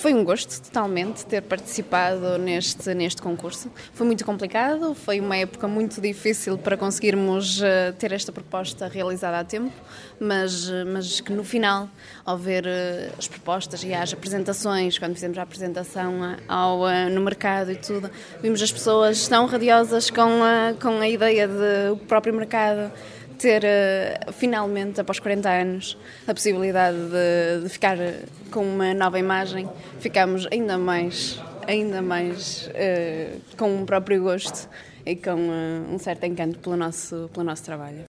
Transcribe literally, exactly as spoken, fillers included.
Foi um gosto, totalmente, ter participado neste, neste concurso. Foi muito complicado, foi uma época muito difícil para conseguirmos uh, ter esta proposta realizada a tempo, mas, uh, mas que no final, ao ver uh, as propostas e as apresentações, quando fizemos a apresentação uh, ao, uh, no mercado e tudo, vimos as pessoas tão radiosas com, uh, com a ideia de o próprio mercado ter uh, finalmente, após quarenta anos, a possibilidade de, de ficar com uma nova imagem. Ficámos ainda mais, ainda mais uh, com um próprio gosto e com uh, um certo encanto pelo nosso, pelo nosso trabalho.